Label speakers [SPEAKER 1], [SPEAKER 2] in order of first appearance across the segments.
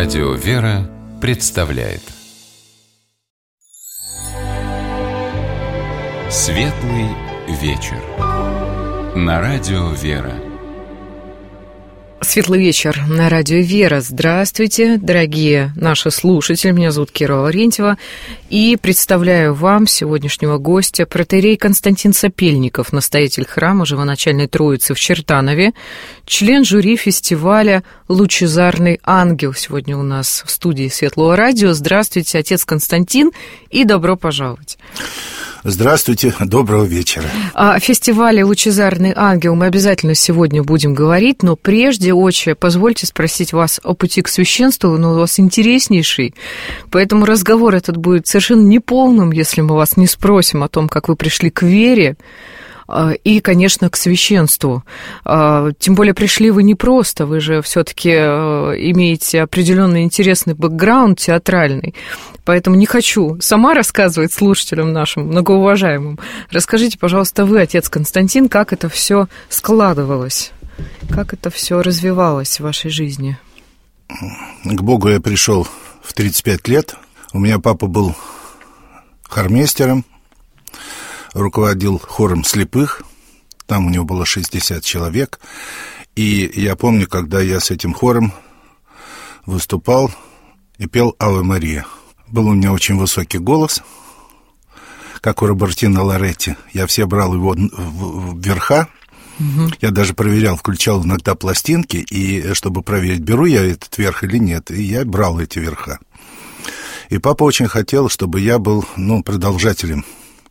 [SPEAKER 1] Радио «Вера» представляет Светлый вечер на Радио «Вера».
[SPEAKER 2] Светлый вечер на Радио «Вера». Здравствуйте, дорогие наши слушатели. Меня зовут Кира Лаврентьева. И представляю вам сегодняшнего гостя, протоиерей Константин Сапельников, настоятель храма Живоначальной Троицы в Чертанове, член жюри фестиваля «Лучезарный ангел». Сегодня у нас в студии Светлого радио. Здравствуйте, отец Константин, и добро пожаловать.
[SPEAKER 3] Здравствуйте, доброго вечера.
[SPEAKER 2] О фестивале «Лучезарный ангел» мы обязательно сегодня будем говорить, но прежде, отче, позвольте спросить вас о пути к священству, он у вас интереснейший, поэтому разговор этот будет совершенно неполным, если мы вас не спросим о том, как вы пришли к вере и, конечно, к священству. Тем более пришли вы не просто, вы же все-таки имеете определенный интересный бэкграунд театральный. Поэтому не хочу сама рассказывать слушателям нашим, многоуважаемым. Расскажите, пожалуйста, вы, отец Константин, как это все складывалось, как это все развивалось в вашей жизни?
[SPEAKER 3] К Богу я пришел в 35 лет. У меня папа был хормейстером, руководил хором слепых. Там у него было 60 человек. И я помню, когда я с этим хором выступал и пел «Аве Мария». Был у меня очень высокий голос, как у Робертино Лоретти. Я все брал его в верха. Я даже проверял, включал иногда пластинки, и чтобы проверить, беру я этот верх или нет. И я брал эти верха. И папа очень хотел, чтобы я был, продолжателем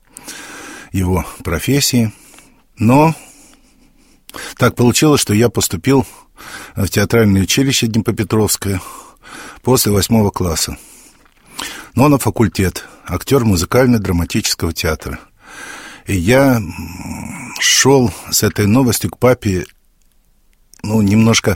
[SPEAKER 3] его профессии. Но так получилось, что я поступил в театральное училище Днепропетровское после 8 класса. Но на факультет, актер музыкально-драматического театра. И я шел с этой новостью к папе, немножко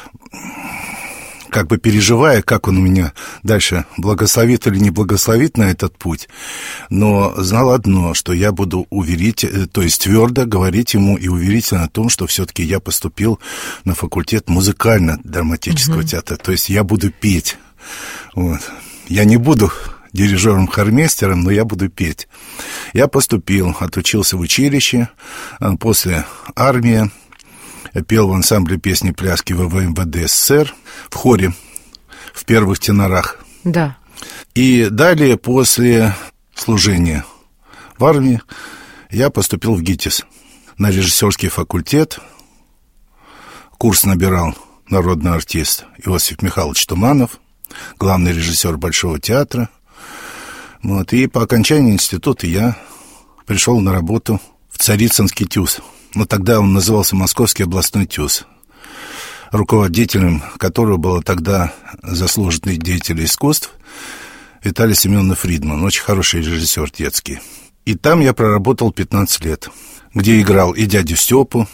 [SPEAKER 3] как бы переживая, как он у меня дальше благословит или не благословит на этот путь. Но знал одно, что я буду твердо говорить ему и уверительно о том, что все-таки я поступил на факультет музыкально-драматического театра. То есть я буду петь. Вот. Я не буду дирижером-хормейстером, но я буду петь. Я поступил, отучился в училище, после армии, пел в ансамбле песни-пляски ВВ СССР, в хоре, в первых тенорах.
[SPEAKER 2] Да.
[SPEAKER 3] И далее, после служения в армии, я поступил в ГИТИС на режиссерский факультет. Курс набирал народный артист Иосиф Михайлович Туманов, главный режиссер Большого театра. Вот. И по окончании института я пришел на работу в Царицынский ТЮЗ. Тогда он назывался Московский областной ТЮЗ, руководителем которого был тогда заслуженный деятель искусств Виталий Семенович Фридман, очень хороший режиссер детский. И там я проработал 15 лет, где играл и дядю Степу,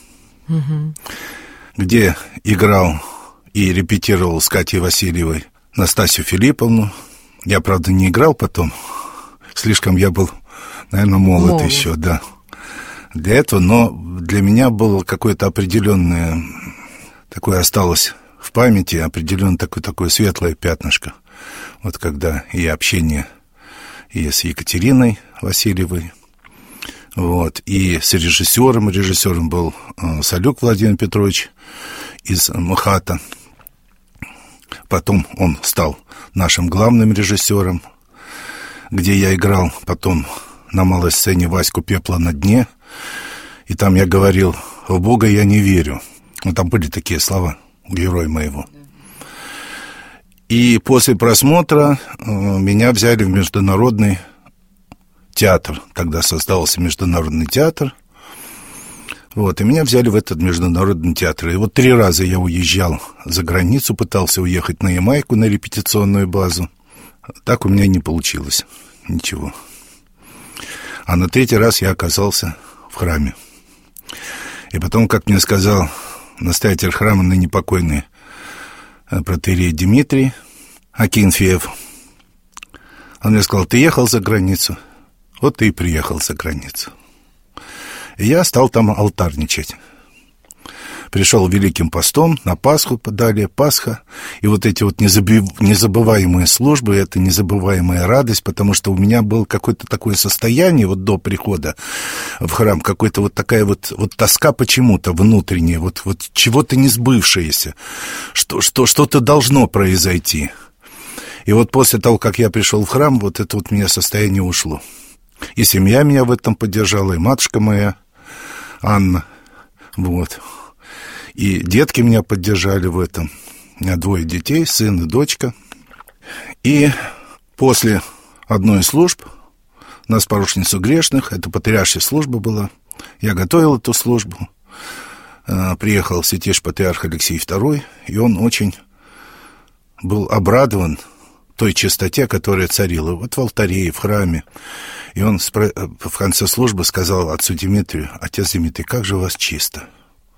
[SPEAKER 3] где играл и репетировал с Катей Васильевой Настасью Филипповну. Я, правда, не играл потом. Слишком я был, наверное, молод еще, да. Для этого, но для меня было какое-то определенное, такое осталось в памяти, определенное такое светлое пятнышко. Вот когда и общение и с Екатериной Васильевой, вот, и с режиссером. Режиссером был Салюк Владимир Петрович из МХАТа. Потом он стал нашим главным режиссером, где я играл потом на малой сцене Ваську «Пепла на дне». И там я говорил: «В Бога я не верю». Там были такие слова у героя моего. И после просмотра меня взяли в международный театр. Тогда создался международный театр. Вот, и меня взяли в этот международный театр. И вот 3 раза я уезжал за границу, пытался уехать на Ямайку, на репетиционную базу. Так у меня не получилось ничего. А на 3-й раз я оказался в храме. И потом, как мне сказал настоятель храма, ныне покойный протоиерей Дмитрий Акинфеев, он мне сказал: «Ты ехал за границу, вот ты и приехал за границу». И я стал там алтарничать. пришел Великим постом, на Пасху, далее Пасха, и вот эти вот незабываемые службы, это незабываемая радость, потому что у меня было какое-то такое состояние вот до прихода в храм, какая-то вот такая вот тоска почему-то внутренняя, вот чего-то несбывшееся, что-то должно произойти. И вот после того, как я пришел в храм, вот это вот у меня состояние ушло. И семья меня в этом поддержала, и матушка моя, Анна, вот. И детки меня поддержали в этом. У меня 2 детей, сын и дочка. И после одной из служб, у нас поручницу грешных, это патриаршая служба была, я готовил эту службу, приехал святейший патриарх Алексей II, и он очень был обрадован той чистоте, которая царила вот в алтаре и в храме. И он в конце службы сказал отцу Дмитрию: «Отец Дмитрий, как же у вас чисто?»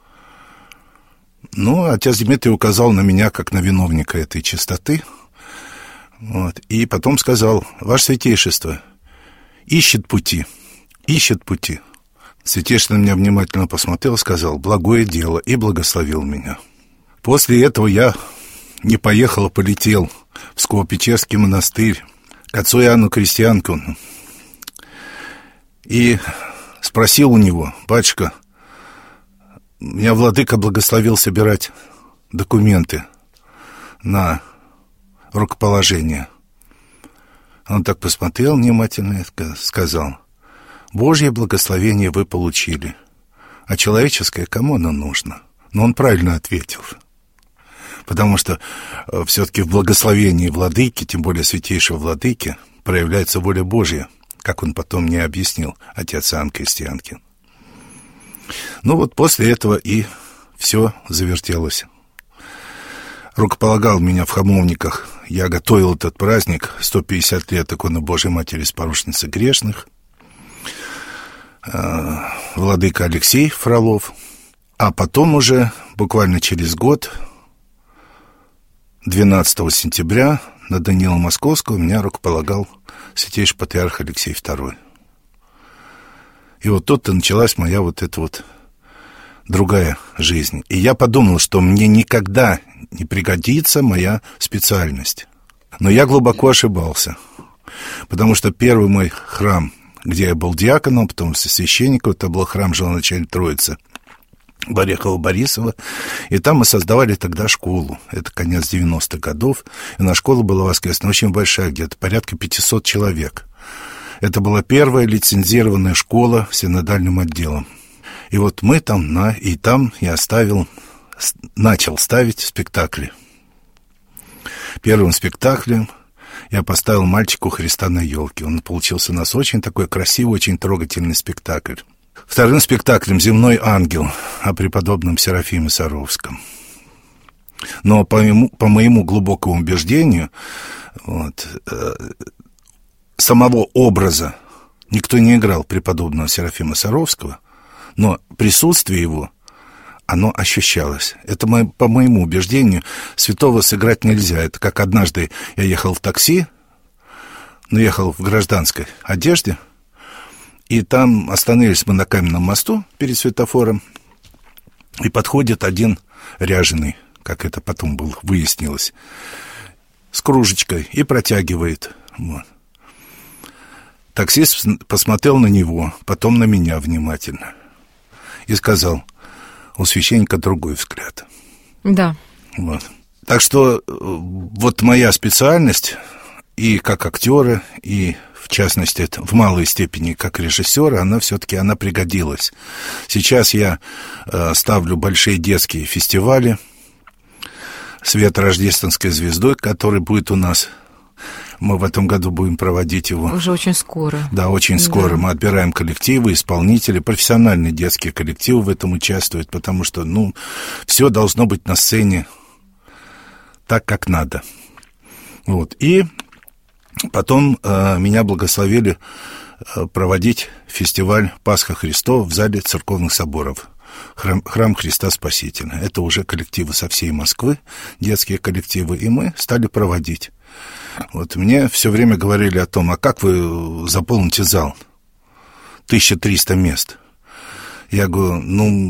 [SPEAKER 3] Ну, отец Дмитрий указал на меня как на виновника этой чистоты. Вот. И потом сказал: «Ваше святейшество ищет пути. Святейшество на меня внимательно посмотрел, сказал: «Благое дело», и благословил меня. После этого я не поехал, а полетел в Псково-Печерский монастырь к отцу Иоанну Крестьянкину и спросил у него: «Батюшка, меня владыка благословил собирать документы на рукоположение». Он так посмотрел внимательно и сказал: «Божье благословение вы получили, а человеческое кому оно нужно?» Но он правильно ответил, потому что все-таки в благословении владыки, тем более святейшего владыки, проявляется воля Божья, как он потом мне объяснил, отец Иоанн Крестьянкин. Ну вот после этого и все завертелось. Рукополагал меня в Хамовниках. Я готовил этот праздник, 150 лет иконы Божьей Матери с поручницы грешных. Владыка Алексей Фролов. А потом уже, буквально через год, 12 сентября, на Даниила Московского меня рукополагал святейший патриарх Алексей II. И вот тут-то началась моя вот эта вот другая жизнь. И я подумал, что мне никогда не пригодится моя специальность. Но я глубоко ошибался, потому что первый мой храм, где я был диаконом, потом священником, это был храм Живоначальной Троицы Борехова-Борисова, и там мы создавали тогда школу. Это конец 90-х годов, и наша школа была воскресная, очень большая, где-то порядка 500 человек. Это была первая лицензированная школа с синодальным отделом. И вот мы там, и там я начал ставить спектакли. Первым спектаклем я поставил «Мальчику Христа на елке». Он получился у нас очень такой красивый, очень трогательный спектакль. Вторым спектаклем «Земной ангел» о преподобном Серафиме Саровском. Но по моему глубокому убеждению, самого образа никто не играл преподобного Серафима Саровского, но присутствие его, оно ощущалось. Это по моему убеждению, святого сыграть нельзя. Это как однажды я ехал в такси, но ехал в гражданской одежде, и там остановились мы на Каменном мосту перед светофором, и подходит один ряженый, как это потом выяснилось, с кружечкой и протягивает. Вот. Таксист посмотрел на него, потом на меня внимательно и сказал: у священника другой взгляд.
[SPEAKER 2] Да.
[SPEAKER 3] Вот. Так что вот моя специальность и как актера, и в частности в малой степени как режиссера, она все-таки пригодилась. Сейчас я ставлю большие детские фестивали. «Свет рождественской звездой», который будет у нас. Мы в этом году будем проводить его.
[SPEAKER 2] Уже очень скоро.
[SPEAKER 3] Да, очень скоро. Мы отбираем коллективы, исполнители, профессиональные детские коллективы в этом участвуют, потому что, все должно быть на сцене так, как надо. Вот. И потом меня благословили проводить фестиваль Пасха Христова в зале церковных соборов. Храм Христа Спасителя. Это уже коллективы со всей Москвы, детские коллективы, и мы стали проводить. Вот мне все время говорили о том: а как вы заполните зал? 1300 мест. Я говорю,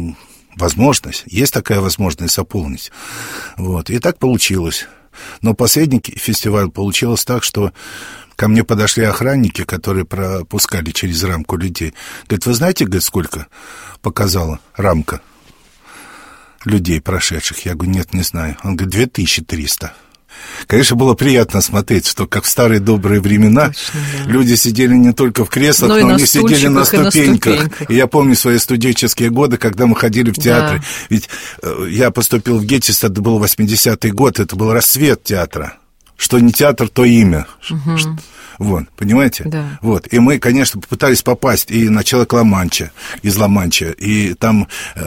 [SPEAKER 3] возможность, есть такая возможность заполнить. Вот. И так получилось. Но последний фестиваль получилось так, что ко мне подошли охранники, которые пропускали через рамку людей. Говорит, вы знаете, говорит, сколько показала рамка людей прошедших? Я говорю, нет, не знаю. Он говорит, 2300. Конечно, было приятно смотреть, что, как в старые добрые времена, точно, да, люди сидели не только в креслах, но они сидели на ступеньках. И я помню свои студенческие годы, когда мы ходили в театры. Да. Ведь я поступил в ГЕТИС, это был 80-й год, это был расцвет театра. Что не театр, то имя. Угу. Вот, понимаете? Да. Вот. И мы, конечно, попытались попасть и на Человек Ла-Манча, из Ла-Манча, и там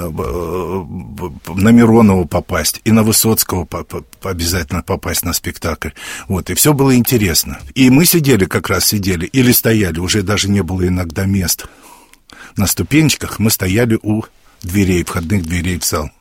[SPEAKER 3] на Миронова попасть, и на Высоцкого обязательно попасть на спектакль. Вот, и все было интересно. И мы как раз сидели, или стояли, уже даже не было иногда мест. На ступенечках мы стояли у дверей, входных дверей в зал.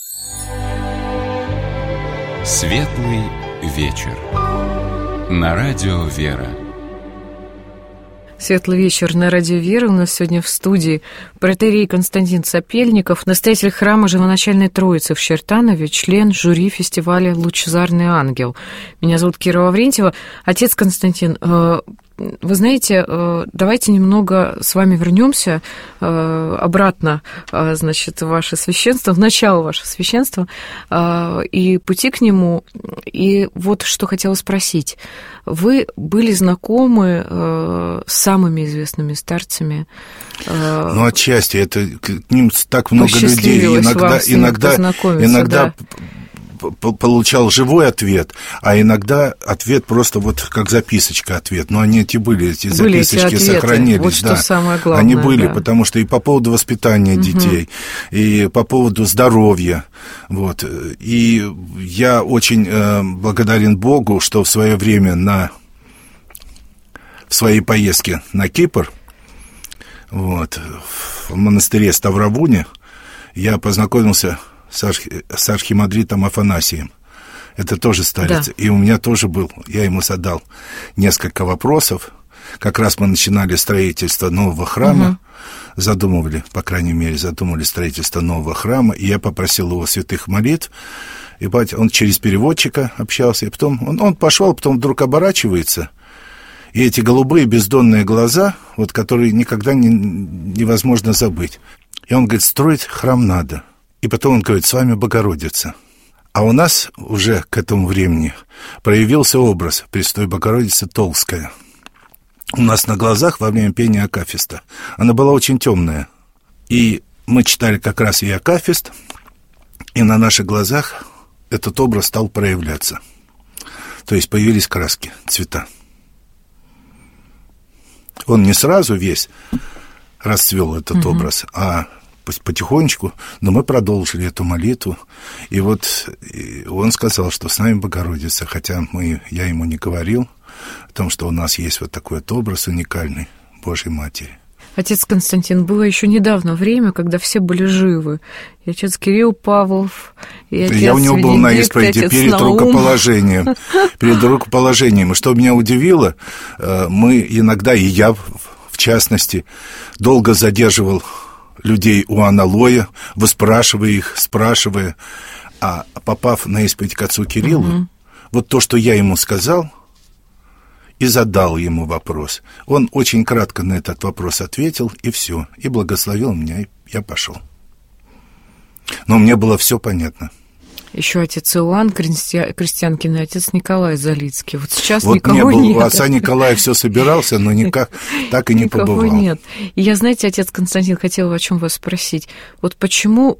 [SPEAKER 1] Светлый вечер. На радио «Вера».
[SPEAKER 2] Светлый вечер на радио «Вера». У нас сегодня в студии протоиерей Константин Сапельников, настоятель храма Живоначальной Троицы в Чертанове, член жюри фестиваля «Лучезарный ангел». Меня зовут Кира Лаврентьева. Отец Константин, вы знаете, давайте немного с вами вернемся обратно, значит, в ваше священство, в начало вашего священства и пути к нему. И вот что хотела спросить. Вы были знакомы с самыми известными старцами?
[SPEAKER 3] Ну, отчасти. Это к ним так много людей. Иногда получал живой ответ, а иногда ответ просто вот как записочка ответ. Но они эти записочки сохранились.
[SPEAKER 2] Вот что самое главное.
[SPEAKER 3] Они были, потому что и по поводу воспитания детей, и по поводу здоровья. Вот. И я очень благодарен Богу, что в свое время в своей поездке на Кипр, вот, в монастыре Ставровуне, я познакомился с архимандритом Афанасием. Это тоже старец. Да. И у меня тоже я ему задал несколько вопросов. Как раз мы начинали строительство нового храма, задумывали строительство нового храма, и я попросил его святых молитв, и он через переводчика общался, и потом он пошел, потом вдруг оборачивается, и эти голубые бездонные глаза, вот, которые никогда невозможно забыть. И он говорит, строить храм надо. И потом он говорит, с вами Богородица. А у нас уже к этому времени проявился образ Пресвятой Богородицы Толская. У нас на глазах во время пения акафиста. Она была очень темная. И мы читали как раз и акафист, и на наших глазах этот образ стал проявляться. То есть появились краски, цвета. Он не сразу весь расцвел этот образ, а потихонечку, но мы продолжили эту молитву, и вот он сказал, что с нами Богородица, хотя я ему не говорил о том, что у нас есть вот такой вот образ уникальный Божьей Матери.
[SPEAKER 2] Отец Константин, было еще недавно время, когда все были живы. И отец Кирилл Павлов, и отец
[SPEAKER 3] Я у него был на исповеди перед рукоположением. Перед рукоположением. И что меня удивило, мы иногда, и я в частности, долго задерживал людей у аналоя, выспрашивая их, спрашивая. А попав на исповедь к отцу Кириллу, вот то, что я ему сказал, и задал ему вопрос. Он очень кратко на этот вопрос ответил, и все. И благословил меня, и я пошел. Но мне было все понятно.
[SPEAKER 2] Еще отец Иоанн Крестьянкин и отец Николай Залицкий. Вот сейчас вот никого нет.
[SPEAKER 3] У отца Николая все собирался, но никак так и не побывал.
[SPEAKER 2] Никого нет. И я, знаете, отец Константин, хотела о чем вас спросить. Вот почему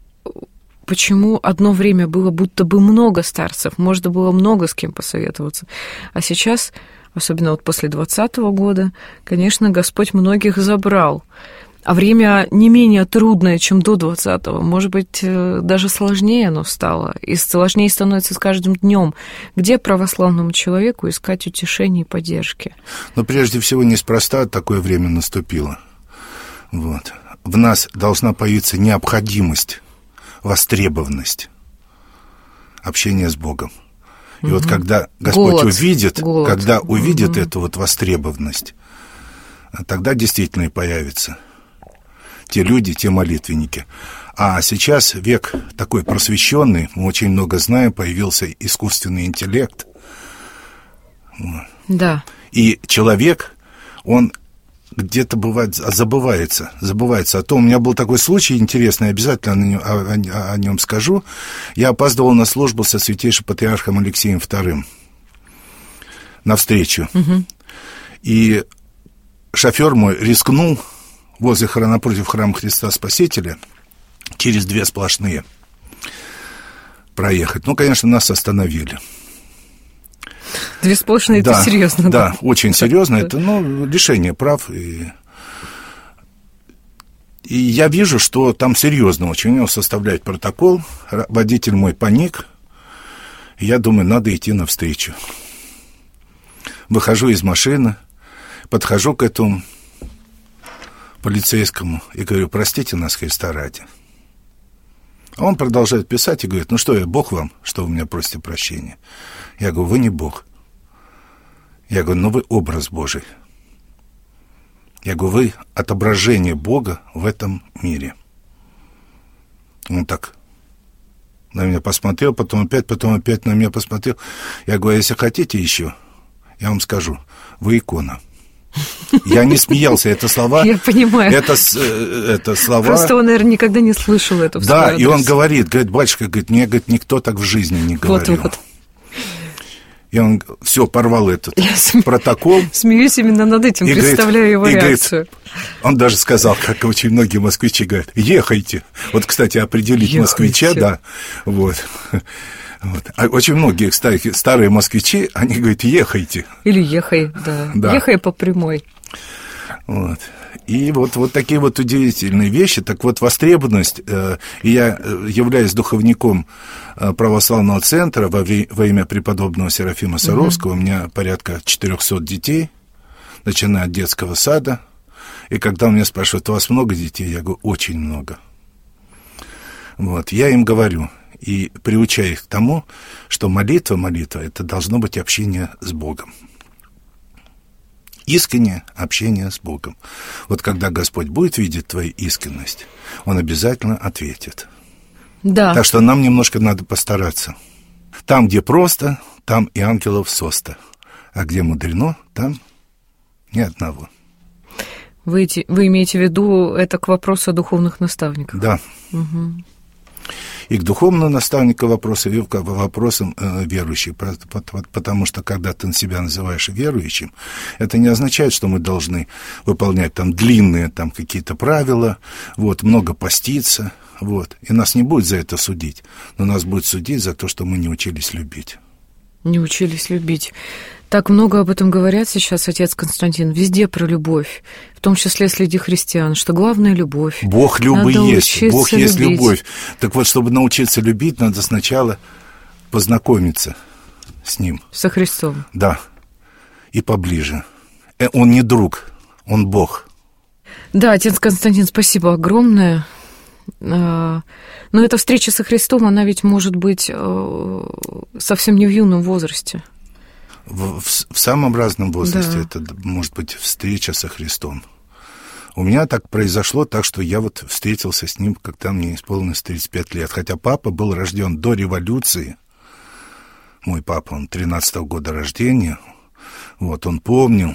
[SPEAKER 2] одно время было будто бы много старцев, можно было много с кем посоветоваться, а сейчас, особенно вот после 2020 года, конечно, Господь многих забрал. А время не менее трудное, чем до 20-го. Может быть, даже сложнее оно стало. И сложнее становится с каждым днем. Где православному человеку искать утешения и поддержки?
[SPEAKER 3] Но прежде всего, неспроста такое время наступило. Вот. В нас должна появиться необходимость, востребованность общения с Богом. И вот когда Господь увидит эту вот востребованность, тогда действительно и появится те люди, те молитвенники. А сейчас век такой просвещенный, мы очень много знаем, появился искусственный интеллект.
[SPEAKER 2] Да.
[SPEAKER 3] И человек, он где-то бывает забывается. А то у меня был такой случай интересный, обязательно о нем скажу. Я опаздывал на службу со святейшим патриархом Алексеем II навстречу. Угу. И шофер мой рискнул напротив храма Христа Спасителя через 2 сплошные проехать. Ну, конечно, нас остановили.
[SPEAKER 2] 2 сплошные,
[SPEAKER 3] да,
[SPEAKER 2] это серьезно?
[SPEAKER 3] Да, очень серьезно. Это, лишение прав. И я вижу, что там серьезно очень. У него составляет протокол. Водитель мой паник. Я думаю, надо идти навстречу. Выхожу из машины, подхожу к этому полицейскому и говорю: простите нас, Христа ради. А он продолжает писать и говорит: ну что, я Бог вам, что вы меня просите прощения? Я говорю: вы не Бог. Я говорю: ну вы образ Божий. Я говорю: вы отображение Бога в этом мире. Он так на меня посмотрел, потом опять на меня посмотрел. Я говорю: если хотите еще, я вам скажу, вы икона. Я не смеялся, это слова. Я
[SPEAKER 2] понимаю.
[SPEAKER 3] Это слова.
[SPEAKER 2] Просто он, наверное, никогда не слышал это.
[SPEAKER 3] Да, и он говорит, батюшка, мне, никто так в жизни не говорил. Вот. И он все порвал этот протокол.
[SPEAKER 2] Смеюсь именно над этим, представляю его реакцию.
[SPEAKER 3] Говорит, он даже сказал, как очень многие москвичи говорят: ехайте. Вот, кстати, определить москвича, да. Вот. А очень многие, кстати, старые москвичи, они говорят: ехайте.
[SPEAKER 2] Или ехай, да. Ехай по прямой.
[SPEAKER 3] Вот. И вот такие вот удивительные вещи. Так вот, востребованность, и я являюсь духовником православного центра во имя преподобного Серафима Саровского. У меня порядка 400 детей, начиная от детского сада. И когда меня спрашивают: у вас много детей? Я говорю: очень много. Вот. Я им говорю и приучаю их к тому, что молитва, это должно быть общение с Богом. Искреннее общение с Богом. Вот когда Господь будет видеть твою искренность, Он обязательно ответит.
[SPEAKER 2] Да.
[SPEAKER 3] Так что нам немножко надо постараться. Там, где просто, там и ангелов соста. А где мудрено, там ни одного.
[SPEAKER 2] Вы имеете в виду это к вопросу о духовных наставниках?
[SPEAKER 3] Да.
[SPEAKER 2] Угу.
[SPEAKER 3] И к духовному наставнику вопросы, и к вопросам верующих. Потому что, когда ты себя называешь верующим, это не означает, что мы должны выполнять там длинные там какие-то правила, много поститься, и нас не будет за это судить, но нас будет судить за то, что мы не учились любить.
[SPEAKER 2] Не учились любить. Так много об этом говорят сейчас, отец Константин, везде про любовь, в том числе среди христиан, что главное — любовь.
[SPEAKER 3] Бог есть, Бог есть любовь. Так вот, чтобы научиться любить, надо сначала познакомиться с Ним.
[SPEAKER 2] Со Христом.
[SPEAKER 3] Да, и поближе. Он не друг, Он Бог.
[SPEAKER 2] Да, отец Константин, спасибо огромное. Но эта встреча со Христом, она ведь может быть совсем не в юном возрасте.
[SPEAKER 3] В самом разном возрасте, да. Это может быть встреча со Христом. У меня так произошло, так что я встретился с Ним, когда мне исполнилось 35 лет. Хотя папа был рожден до революции. Мой папа, он 13-го года рождения. Он помнил,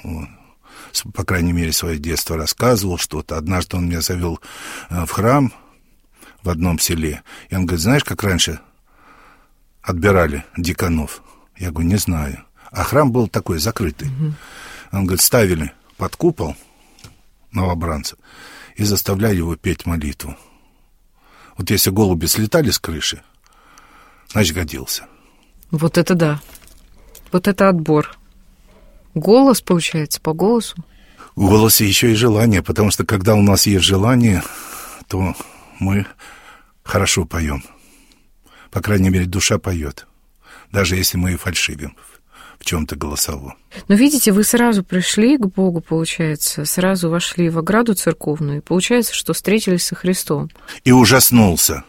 [SPEAKER 3] по крайней мере, свое детство рассказывал что-то. Однажды он меня завел в храм в одном селе. И он говорит: знаешь, как раньше отбирали диканов? Я говорю: не знаю. А храм был такой, закрытый. Угу. Он говорит: ставили под купол новобранца и заставляли его петь молитву. Если голуби слетали с крыши, значит, годился.
[SPEAKER 2] Вот это да. Вот это отбор. Голос, получается, по голосу?
[SPEAKER 3] В голосе еще и желание, потому что когда у нас есть желание, то мы хорошо поем. По крайней мере, душа поет. Даже если мы и фальшивим в чем-то голосовом.
[SPEAKER 2] Но видите, вы сразу пришли к Богу, получается, сразу вошли в ограду церковную, и получается, что встретились со Христом.
[SPEAKER 3] И ужаснулся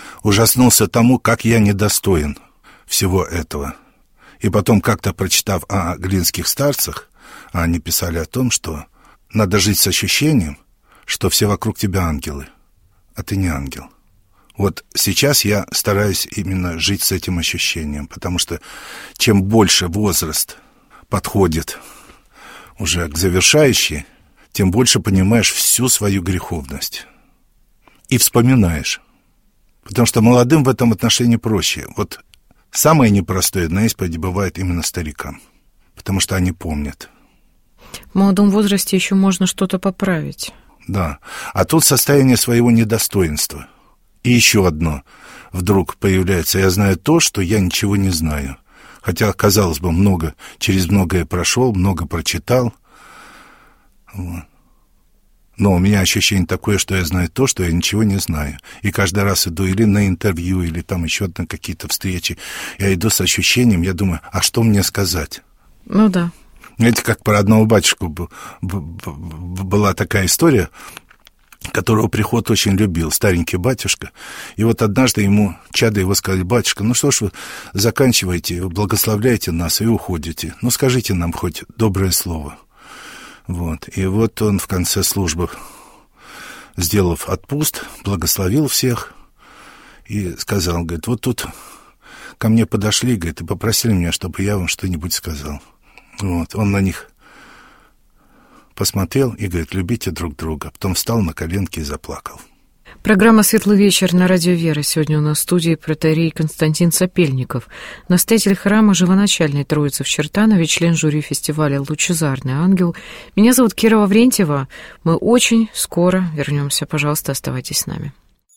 [SPEAKER 3] тому, как я недостоин всего этого. И потом, как-то прочитав о глинских старцах, они писали о том, что надо жить с ощущением, что все вокруг тебя ангелы. а ты не ангел. Вот сейчас я стараюсь именно жить с этим ощущением, потому что чем больше возраст подходит уже к завершающей, тем больше понимаешь всю свою греховность. И вспоминаешь. Потому что молодым в этом отношении проще. Вот самое непростое на исповеди бывает именно старикам, потому что они помнят.
[SPEAKER 2] В молодом возрасте еще можно что-то поправить.
[SPEAKER 3] Да. А тут состояние своего недостоинства. И еще одно вдруг появляется. Я знаю то, что я ничего не знаю. Хотя, казалось бы, через многое прошел, много прочитал. Вот. Но у меня ощущение такое, что я знаю то, что я ничего не знаю. И каждый раз иду или на интервью, или там еще на какие-то встречи. Я иду с ощущением, я думаю, а что мне сказать?
[SPEAKER 2] Ну да.
[SPEAKER 3] Знаете, как про одного батюшку была такая история, которого приход очень любил, старенький батюшка. И вот однажды ему, чадо его сказали: батюшка, ну что ж вы заканчиваете, благословляете нас и уходите. Ну скажите нам хоть доброе слово. Вот. И вот он в конце службы, сделав отпуст, благословил всех и сказал, говорит, вот тут ко мне подошли, говорит, и попросили меня, чтобы я вам что-нибудь сказал. Вот. Он на них посмотрел и говорит, любите друг друга. Потом встал на коленки и заплакал.
[SPEAKER 2] Программа «Светлый вечер» на радио «Вера». Сегодня у нас в студии протоиерей Константин Сапельников, настоятель храма Живоначальной Троицы в Чертанове, член жюри фестиваля «Лучезарный ангел». Меня зовут Кира Лаврентьева. Мы очень скоро вернемся. Пожалуйста, оставайтесь с нами.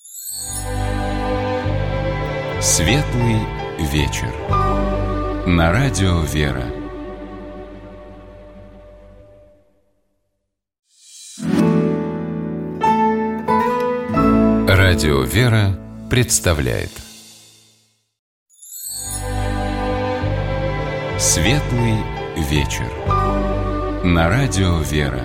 [SPEAKER 1] «Светлый вечер» на радио «Вера». Радио «Вера» представляет «Светлый вечер» на радио «Вера».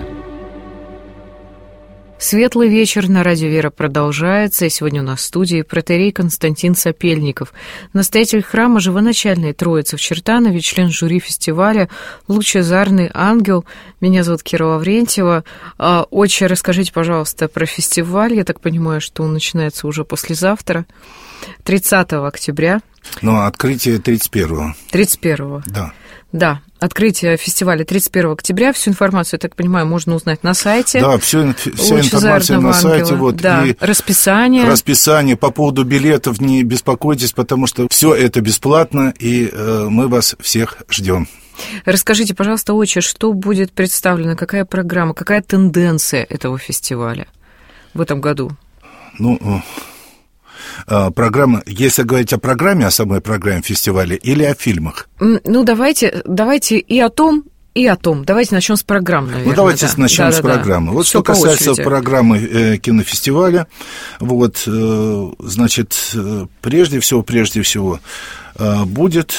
[SPEAKER 2] «Светлый вечер» на радио «Вера» продолжается, и сегодня у нас в студии протоиерей Константин Сапельников, настоятель храма Живоначальной Троицы в Чертанове, член жюри фестиваля «Лучезарный ангел». Меня зовут Кира Лаврентьева. Отче, расскажите, пожалуйста, про фестиваль. Я так понимаю, что он начинается уже послезавтра, 30 октября.
[SPEAKER 3] Ну, открытие 31-го.
[SPEAKER 2] 31-го.
[SPEAKER 3] Да.
[SPEAKER 2] Да, открытие фестиваля 31 октября. Всю информацию, я так понимаю, можно узнать на сайте.
[SPEAKER 3] Да, вся информация на сайте. Вот,
[SPEAKER 2] да, и расписание.
[SPEAKER 3] По поводу билетов не беспокойтесь, потому что все это бесплатно, и мы вас всех ждем.
[SPEAKER 2] Расскажите, пожалуйста, отче, что будет представлено, какая программа, какая тенденция этого фестиваля в этом году?
[SPEAKER 3] Ну, программа, если говорить о программе, о самой программе фестиваля или о фильмах?
[SPEAKER 2] Ну, давайте и о том, и о том. Давайте начнем с программы, наверное.
[SPEAKER 3] Ну, давайте начнем с программы. Вот что касается программы кинофестиваля, вот, значит, прежде всего, будет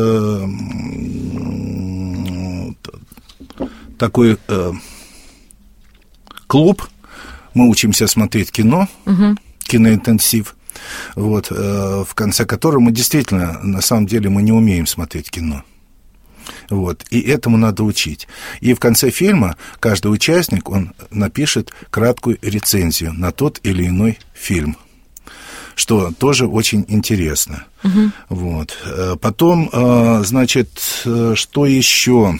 [SPEAKER 3] такой клуб. Мы учимся смотреть кино, киноинтенсив. Вот, в конце которого мы действительно, на самом деле, мы не умеем смотреть кино. Вот, и этому надо учить. И в конце фильма каждый участник, он напишет краткую рецензию на тот или иной фильм, что тоже очень интересно. Вот. Потом, значит, что еще?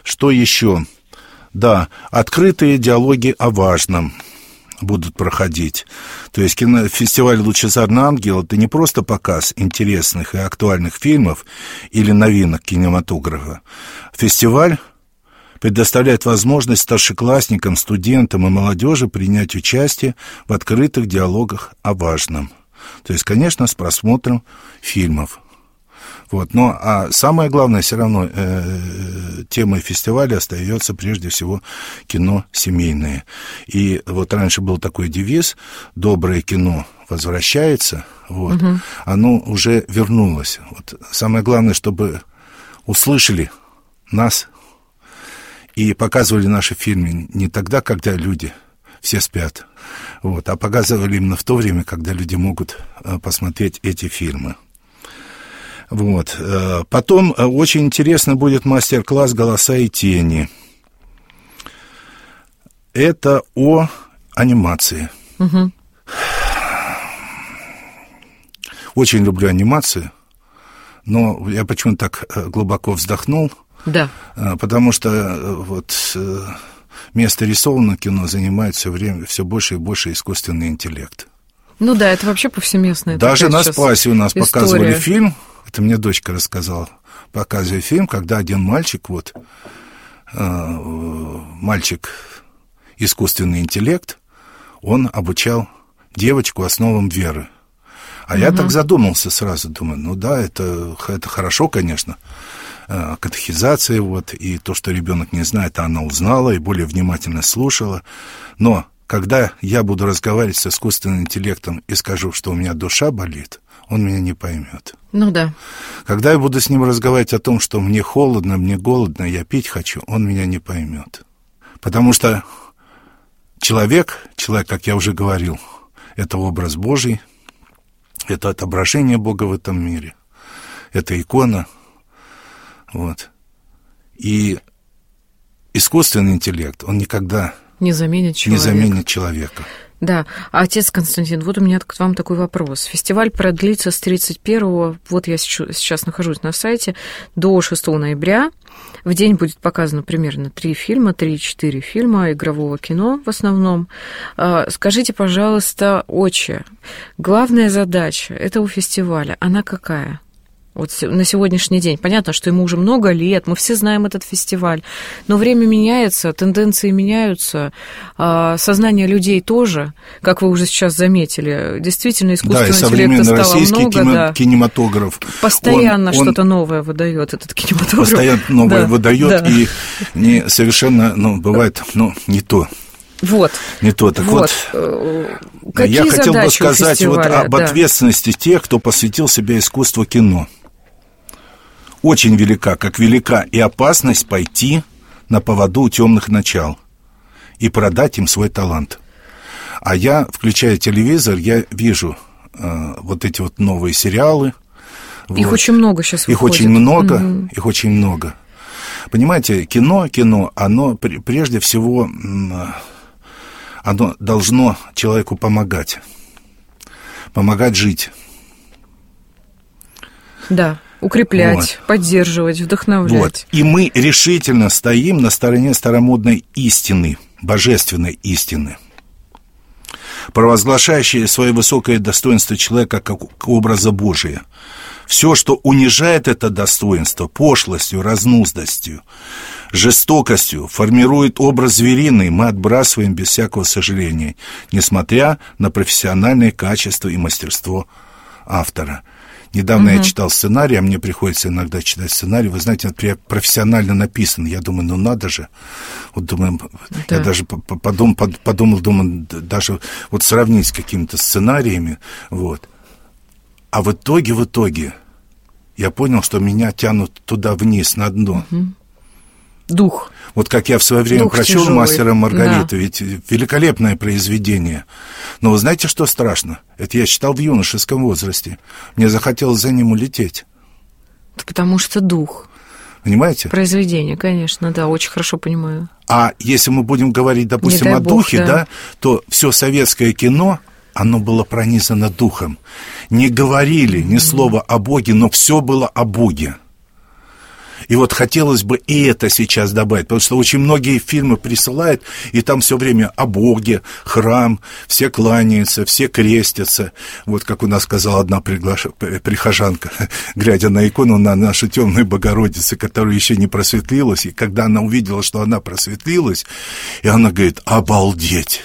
[SPEAKER 3] Да, открытые диалоги о важном будут проходить. То есть фестиваль «Лучезарный ангел» — это не просто показ интересных и актуальных фильмов или новинок кинематографа. Фестиваль предоставляет возможность старшеклассникам, студентам и молодежи принять участие в открытых диалогах о важном. То есть, конечно, с просмотром фильмов. Вот. Но а самое главное, все равно темой фестиваля остается прежде всего кино семейное. И вот раньше был такой девиз «Доброе кино возвращается». Вот. Оно уже вернулось. Вот. Самое главное, чтобы услышали нас и показывали наши фильмы не тогда, когда люди все спят, вот, а показывали именно в то время, когда люди могут посмотреть эти фильмы. Вот. Потом очень интересно будет мастер-класс «Голоса и тени». Это о анимации. Очень люблю анимацию, но я почему-то так глубоко вздохнул.
[SPEAKER 2] Да.
[SPEAKER 3] Потому что вот место рисованного кино занимает все время все больше и больше искусственный интеллект.
[SPEAKER 2] Ну да, это вообще повсеместно.
[SPEAKER 3] Даже на Спасе у нас
[SPEAKER 2] история.
[SPEAKER 3] Показывали фильм, это мне дочка рассказала, показывали фильм, когда один мальчик, мальчик искусственный интеллект, он обучал девочку основам веры. А я так задумался сразу, думаю, ну да, это хорошо, конечно, катехизация, и то, что ребенок не знает, она узнала и более внимательно слушала. Но когда я буду разговаривать с искусственным интеллектом и скажу, что у меня душа болит, он меня не поймет.
[SPEAKER 2] Ну да. Когда
[SPEAKER 3] я буду с ним разговаривать о том, что мне холодно, мне голодно, я пить хочу, он меня не поймет. Потому что человек, как я уже говорил, это образ Божий, это отображение Бога в этом мире, это икона. И искусственный интеллект, он никогда не заменит человека.
[SPEAKER 2] Да, отец Константин, вот у меня к вам такой вопрос. Фестиваль продлится с 31-го, вот я сейчас нахожусь на сайте, до 6 ноября. В день будет показано примерно 3-4 фильма игрового кино в основном. Скажите, пожалуйста, отче, главная задача этого фестиваля, она какая? Вот на сегодняшний день. Понятно, что ему уже много лет, мы все знаем этот фестиваль, но время меняется, тенденции меняются, сознание людей тоже, как вы уже сейчас заметили. Действительно, искусственного интеллекта стало много.
[SPEAKER 3] Кинематограф.
[SPEAKER 2] Постоянно что-то новое выдает этот кинематограф.
[SPEAKER 3] Постоянно новое выдает, и совершенно, бывает, не то. Не то. Так я хотел бы сказать об ответственности тех, кто посвятил себя искусству кино. Очень велика, как велика и опасность пойти на поводу у темных начал и продать им свой талант. А я, включая телевизор, я вижу эти новые сериалы.
[SPEAKER 2] Их очень много сейчас выходит.
[SPEAKER 3] Их очень много. Понимаете, кино, оно прежде всего... Оно должно человеку помогать жить.
[SPEAKER 2] Да, укреплять, поддерживать, вдохновлять.
[SPEAKER 3] И мы решительно стоим на стороне старомодной истины, божественной истины, провозглашающей свое высокое достоинство человека как образа Божия. Все, что унижает это достоинство пошлостью, разнуздостью, жестокостью, формирует образ звериный, мы отбрасываем без всякого сожаления, несмотря на профессиональные качества и мастерство автора. Недавно я читал сценарий, а мне приходится иногда читать сценарий. Вы знаете, например, профессионально написан. Я думаю, надо же. Я даже подумал, даже сравнить с какими-то сценариями. А в итоге я понял, что меня тянут туда вниз, на дно.
[SPEAKER 2] Дух.
[SPEAKER 3] Как я в свое время прочел «Мастера и Маргариту», ведь великолепное произведение. Но вы знаете, что страшно? Это я читал в юношеском возрасте. Мне захотелось за ним улететь.
[SPEAKER 2] Потому что дух.
[SPEAKER 3] Понимаете?
[SPEAKER 2] Произведение, конечно, да, очень хорошо понимаю.
[SPEAKER 3] А если мы будем говорить, допустим, о духе, то все советское кино... Оно было пронизано духом. Не говорили ни слова о Боге, но все было о Боге. И хотелось бы и это сейчас добавить, потому что очень многие фильмы присылают, и там все время о Боге, храм, все кланяются, все крестятся. Как у нас сказала одна прихожанка, глядя на икону, на нашу темную Богородицу, которая еще не просветлилась, и когда она увидела, что она просветлилась, и она говорит: обалдеть!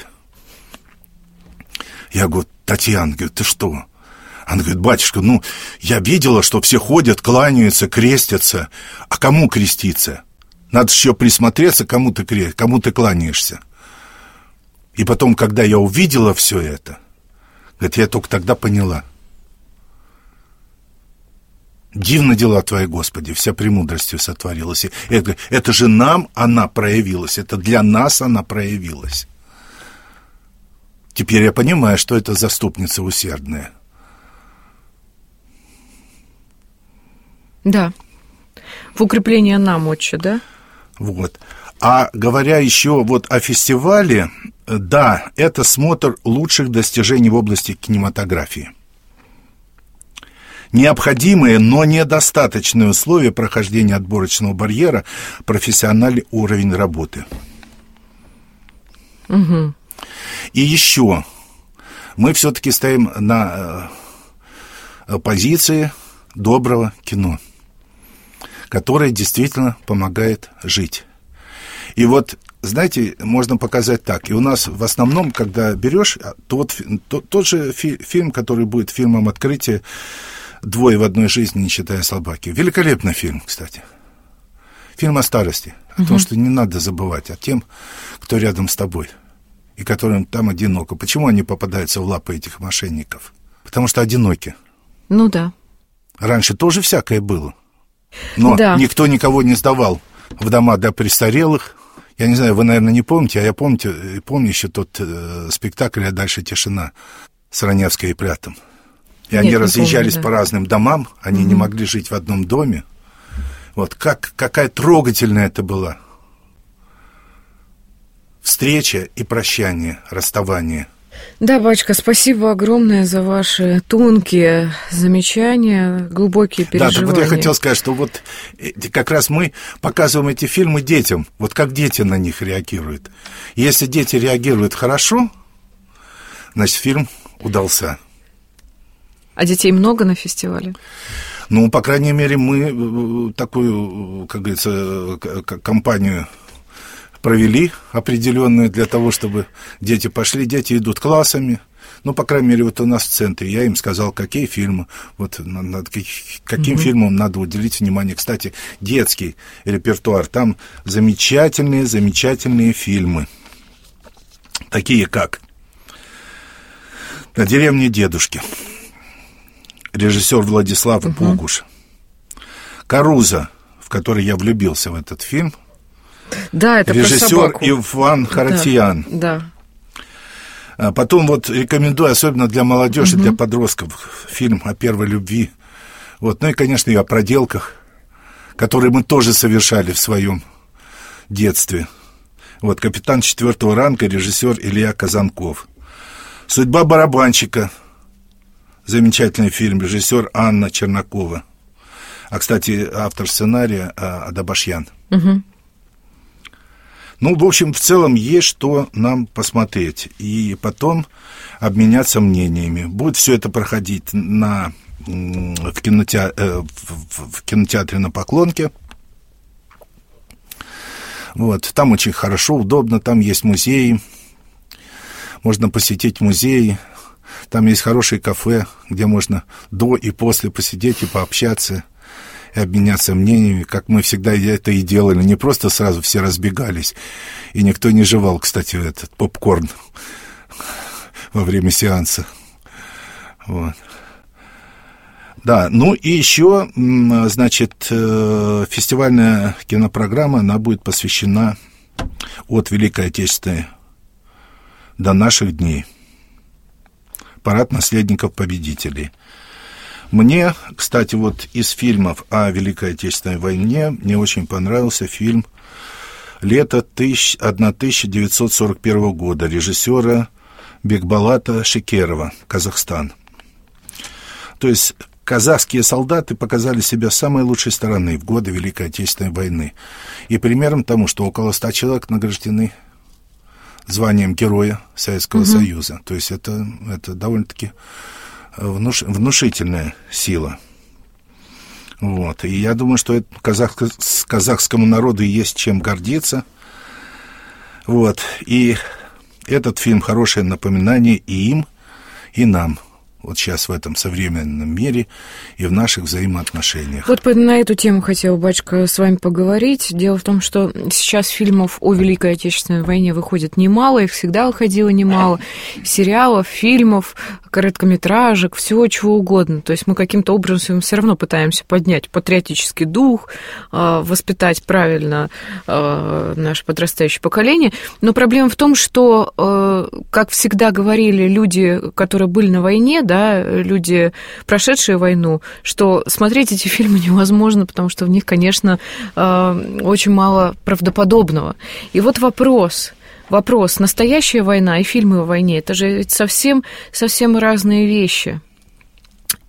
[SPEAKER 3] Я говорю: Татьяна, ты что? Она говорит: батюшка, я видела, что все ходят, кланяются, крестятся. А кому креститься? Надо еще присмотреться, кому ты кланяешься. И потом, когда я увидела все это, говорит, я только тогда поняла. Дивно дела Твои, Господи, вся премудростью сотворилась. Это же нам она проявилась, это для нас она проявилась. Теперь я понимаю, что это заступница усердная.
[SPEAKER 2] Да. В укрепление нам, отче, да?
[SPEAKER 3] А говоря еще о фестивале, да, это смотр лучших достижений в области кинематографии. необходимые, но недостаточные условия прохождения отборочного барьера, профессиональный уровень работы.
[SPEAKER 2] Угу.
[SPEAKER 3] И еще мы все-таки стоим на позиции доброго кино, которое действительно помогает жить. И вот, знаете, можно показать так. И у нас в основном, когда берешь тот же фильм, который будет фильмом открытия «Двое в одной жизни, не считая собаки». Великолепный фильм, кстати. Фильм о старости. О том, что не надо забывать о тем, кто рядом с тобой. И которым там одиноко. Почему они попадаются в лапы этих мошенников? Потому что одиноки.
[SPEAKER 2] Ну да.
[SPEAKER 3] Раньше тоже всякое было. Но никто никого не сдавал в дома для престарелых. Я не знаю, вы, наверное, не помните, а я помню еще тот спектакль «А дальше тишина» с Раневской и Прятом. И они разъезжались по разным домам, они не могли жить в одном доме. Вот какая трогательная это была встреча и прощание, расставание.
[SPEAKER 2] Да, батюшка, спасибо огромное за ваши тонкие замечания, глубокие переживания.
[SPEAKER 3] Да, вот я хотел сказать, что вот как раз мы показываем эти фильмы детям, вот как дети на них реагируют. И если дети реагируют хорошо, значит, фильм удался.
[SPEAKER 2] А детей много на фестивале?
[SPEAKER 3] Ну, по крайней мере, мы такую, как говорится, компанию провели определенную для того, чтобы дети пошли. Дети идут классами. Ну, по крайней мере, вот у нас в центре. Я им сказал, какие фильмы, вот каким фильмам надо уделить внимание. Кстати, детский репертуар. Там замечательные фильмы. Такие как «На деревне дедушки». Режиссер Владислав Богуш. «Каруза», в который я влюбился в этот фильм.
[SPEAKER 2] Да, это
[SPEAKER 3] режиссер Иван Харатьян.
[SPEAKER 2] Да.
[SPEAKER 3] Потом вот рекомендую, особенно для молодежи, для подростков, фильм о первой любви. Вот. Ну и, конечно, и о проделках, которые мы тоже совершали в своем детстве. Вот «Капитан 4-го ранга», режиссер Илья Казанков. «Судьба барабанщика», замечательный фильм, режиссер Анна Чернакова. А, кстати, автор сценария Адабашьян. Ну, в общем, в целом есть что нам посмотреть. И потом обменяться мнениями. Будет все это проходить в кинотеатре на Поклонке. Вот. Там очень хорошо, удобно. Там есть музеи. Можно посетить музеи. Там есть хорошее кафе, где можно до и после посидеть и пообщаться, и обменяться мнениями, как мы всегда это и делали. Не просто сразу все разбегались, и никто не жевал, кстати, этот попкорн во время сеанса. Вот. Да, ну и еще, значит, фестивальная кинопрограмма, она будет посвящена от Великой Отечественной до наших дней. Парад наследников-победителей. Мне, кстати, вот из фильмов о Великой Отечественной войне мне очень понравился фильм «Лето 1941 года» режиссера Бекболата Шекерова, Казахстан. То есть казахские солдаты показали себя с самой лучшей стороны в годы Великой Отечественной войны. И примером тому, что около 100 человек награждены званием Героя Советского Союза. То есть это довольно-таки внушительная сила. Вот. И я думаю, что казахскому народу есть чем гордиться. Вот. И этот фильм хорошее напоминание и им, и нам. Вот сейчас в этом современном мире и в наших взаимоотношениях.
[SPEAKER 2] Вот на эту тему хотела, батюшка, с вами поговорить. Дело в том, что сейчас фильмов о Великой Отечественной войне выходит немало, их всегда выходило немало. Сериалов, фильмов, короткометражек, всего чего угодно. То есть мы каким-то образом все равно пытаемся поднять патриотический дух, воспитать правильно наше подрастающее поколение. Но проблема в том, что, как всегда говорили люди, которые были на войне, да, люди, прошедшие войну, что смотреть эти фильмы невозможно, потому что в них, конечно, очень мало правдоподобного. И вот вопрос, настоящая война и фильмы о войне, это же совсем разные вещи.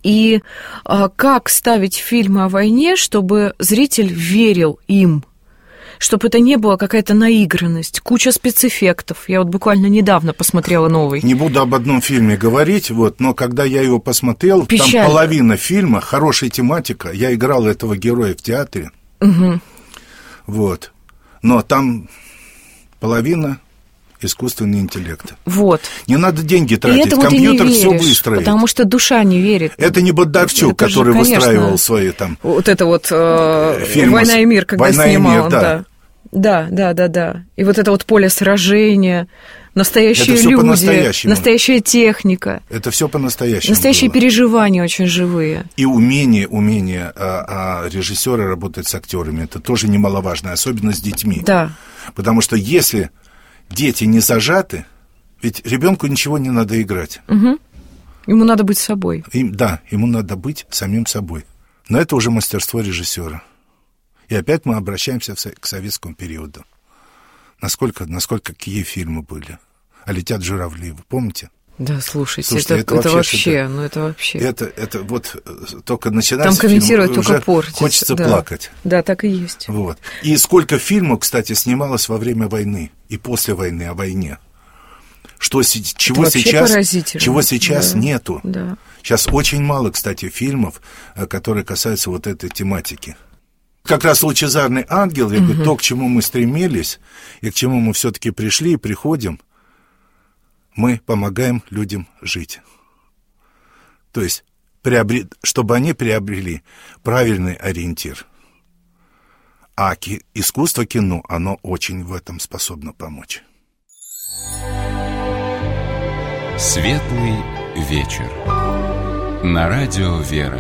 [SPEAKER 2] И как ставить фильмы о войне, чтобы зритель верил им, чтобы это не была какая-то наигранность, куча спецэффектов. Я вот буквально недавно посмотрела новый.
[SPEAKER 3] Не буду об одном фильме говорить, но когда я его посмотрел,
[SPEAKER 2] Печально.
[SPEAKER 3] Там половина фильма, хорошая тематика. Я играл этого героя в театре. Угу. Но там половина искусственный интеллект. Не надо деньги тратить, компьютер все выстроит.
[SPEAKER 2] Потому что душа не верит.
[SPEAKER 3] Это не Бондарчук, который выстраивал свои там...
[SPEAKER 2] Вот это «Война и мир», когда снимал. Да. И вот это вот поле сражения, настоящие люди, настоящая техника.
[SPEAKER 3] Это все по-настоящему.
[SPEAKER 2] Настоящие переживания очень живые.
[SPEAKER 3] И умение режиссера работать с актерами, это тоже немаловажно, особенно с детьми.
[SPEAKER 2] Да.
[SPEAKER 3] Потому что если дети не зажаты, ведь ребенку ничего не надо играть.
[SPEAKER 2] Угу. Ему надо быть собой.
[SPEAKER 3] Ему надо быть самим собой. Но это уже мастерство режиссера. И опять мы обращаемся к советскому периоду. Насколько какие фильмы были. «А летят журавли», вы помните?
[SPEAKER 2] Да, слушайте, это вообще.
[SPEAKER 3] Это вот только начинается
[SPEAKER 2] там комментировать
[SPEAKER 3] фильм,
[SPEAKER 2] только портить.
[SPEAKER 3] Хочется плакать.
[SPEAKER 2] Да, так и есть.
[SPEAKER 3] И сколько фильмов, кстати, снималось во время войны и после войны о войне. Чего сейчас нету.
[SPEAKER 2] Да.
[SPEAKER 3] Сейчас очень мало, кстати, фильмов, которые касаются вот этой тематики. Как раз «Лучезарный ангел», я говорю, то, к чему мы стремились, и к чему мы все-таки пришли и приходим, мы помогаем людям жить. То есть, чтобы они приобрели правильный ориентир. А искусство кино, оно очень в этом способно помочь.
[SPEAKER 1] Светлый вечер. На радио «Вера».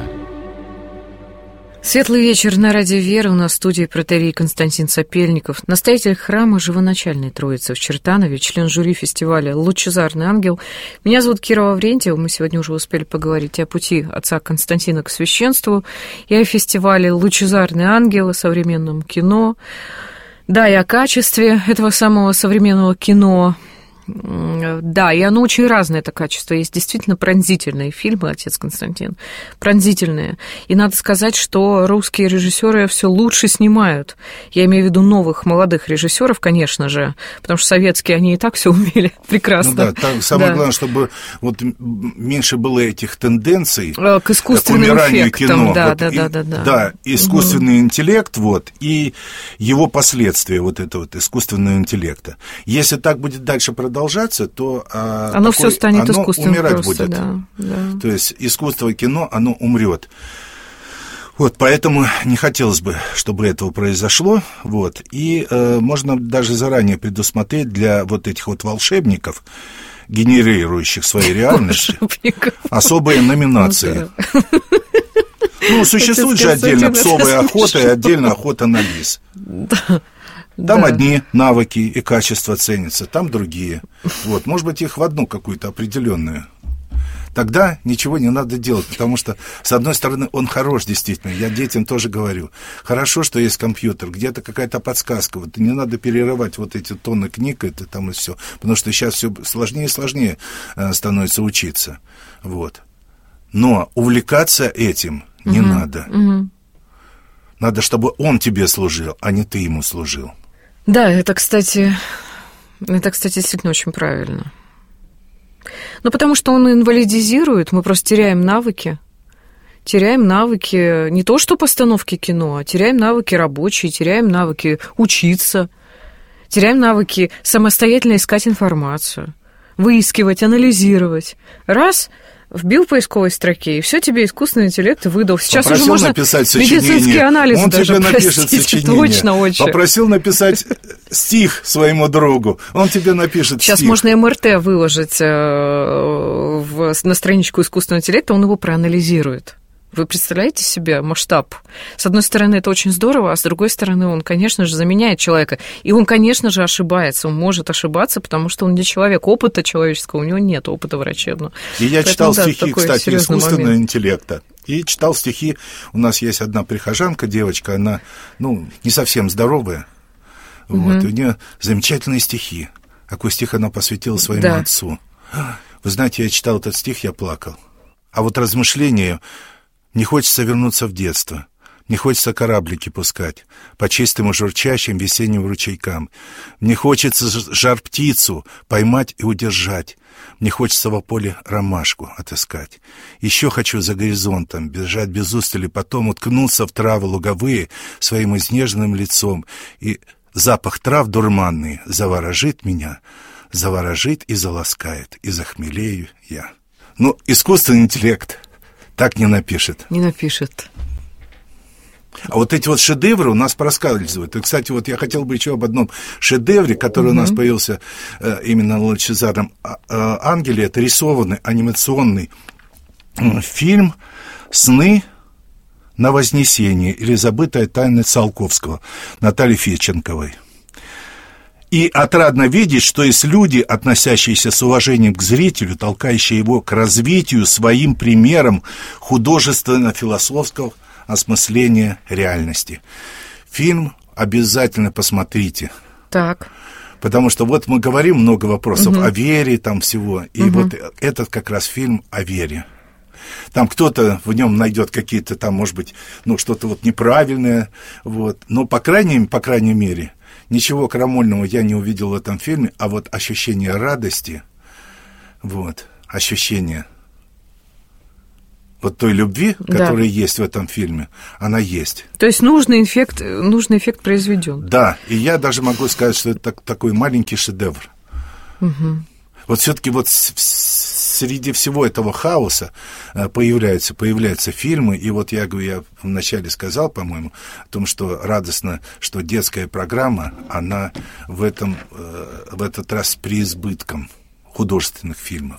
[SPEAKER 2] Светлый вечер на радио «Вера». У нас в студии протоиерей Константин Сапельников, настоятель храма Живоначальной Троицы в Чертанове, член жюри фестиваля «Лучезарный ангел». Меня зовут Кира Лаврентьева. Мы сегодня уже успели поговорить о пути отца Константина к священству и о фестивале «Лучезарный ангел», о современном кино, да, и о качестве этого самого современного кино. Да, и оно очень разное, это качество. Есть действительно пронзительные фильмы, отец Константин, пронзительные. И надо сказать, что русские режиссеры все лучше снимают. Я имею в виду новых, молодых режиссеров, конечно же, потому что советские, они и так все умели прекрасно.
[SPEAKER 3] Самое главное, чтобы меньше было этих тенденций
[SPEAKER 2] к искусственным эффектам.
[SPEAKER 3] Да, искусственный интеллект, и его последствия, искусственного интеллекта. Если так будет дальше продолжаться, то
[SPEAKER 2] оно все станет искусственным,
[SPEAKER 3] умирать
[SPEAKER 2] просто,
[SPEAKER 3] будет.
[SPEAKER 2] Да.
[SPEAKER 3] То есть искусство кино, оно умрет. Поэтому не хотелось бы, чтобы этого произошло. И можно даже заранее предусмотреть для этих волшебников, генерирующих свои реальности, особые номинации. Существует же отдельно псовая охота и отдельно охота на лис. Там одни навыки и качества ценятся, там другие. Может быть, их в одну какую-то определенную. Тогда ничего не надо делать, потому что, с одной стороны, он хорош, действительно. Я детям тоже говорю. Хорошо, что есть компьютер, где-то какая-то подсказка. Не надо перерывать эти тонны книг, это там и все. Потому что сейчас все сложнее и сложнее становится учиться. Но увлекаться этим не надо. Надо, чтобы он тебе служил, а не ты ему служил.
[SPEAKER 2] Да, это, кстати, действительно очень правильно. Потому что он инвалидизирует, мы просто теряем навыки. Теряем навыки не то что постановки кино, а теряем навыки рабочие, теряем навыки учиться, теряем навыки самостоятельно искать информацию, выискивать, анализировать. Раз – вбил в поисковой строке, и все тебе искусственный интеллект выдал. Сейчас
[SPEAKER 3] попросил
[SPEAKER 2] уже можно медицинский анализ
[SPEAKER 3] он
[SPEAKER 2] даже,
[SPEAKER 3] тебе напишет сочинение.
[SPEAKER 2] Точно очень.
[SPEAKER 3] Попросил написать стих своему другу, он тебе напишет
[SPEAKER 2] Сейчас
[SPEAKER 3] стих.
[SPEAKER 2] Можно МРТ выложить на страничку искусственного интеллекта, он его проанализирует. Вы представляете себе масштаб? С одной стороны, это очень здорово, а с другой стороны, он, конечно же, заменяет человека. И он, конечно же, ошибается. Он может ошибаться, потому что он не человек. Опыта человеческого у него нет, опыта врачебного.
[SPEAKER 3] И я читал стихи, кстати, искусственного интеллекта. И читал стихи. У нас есть одна прихожанка, девочка, она, не совсем здоровая. У нее замечательные стихи. Какой стих она посвятила своему отцу. Вы знаете, я читал этот стих, я плакал. А вот размышления, не хочется вернуться в детство. Не хочется кораблики пускать по чистым и журчащим весенним ручейкам. Мне хочется жар-птицу поймать и удержать. Мне хочется в поле ромашку отыскать. Еще хочу за горизонтом бежать без устали, потом уткнуться в травы луговые своим изнеженным лицом. И запах трав дурманный заворожит меня, заворожит и заласкает, и захмелею я. Ну, искусственный интеллект так не напишет.
[SPEAKER 2] Не напишет.
[SPEAKER 3] А вот эти вот шедевры у нас проскальзывают. И, кстати, вот я хотел бы еще об одном шедевре, который у нас появился именно на «Лучезарном ангеле». Это рисованный анимационный фильм «Сны на Вознесении» или «Забытая тайна Циолковского» Натальи Федченковой. И отрадно видеть, что есть люди, относящиеся с уважением к зрителю, толкающие его к развитию своим примером художественно-философского осмысления реальности. Фильм обязательно посмотрите.
[SPEAKER 2] Так.
[SPEAKER 3] Потому что вот мы говорим много вопросов о вере, там всего. И вот этот как раз фильм о вере. Там кто-то в нем найдет какие-то там, может быть, ну, что-то вот неправильное. Вот. Но, по крайней мере, ничего крамольного я не увидел в этом фильме, а вот ощущение радости, вот, ощущение вот той любви, которая есть в этом фильме, она есть.
[SPEAKER 2] То есть нужный эффект произведен.
[SPEAKER 3] Да, и я даже могу сказать, что это такой маленький шедевр. Вот все-таки вот среди всего этого хаоса появляются фильмы, и вот я вначале сказал, по-моему, о том, что радостно, что детская программа, она в этот раз с преизбытком художественных фильмов.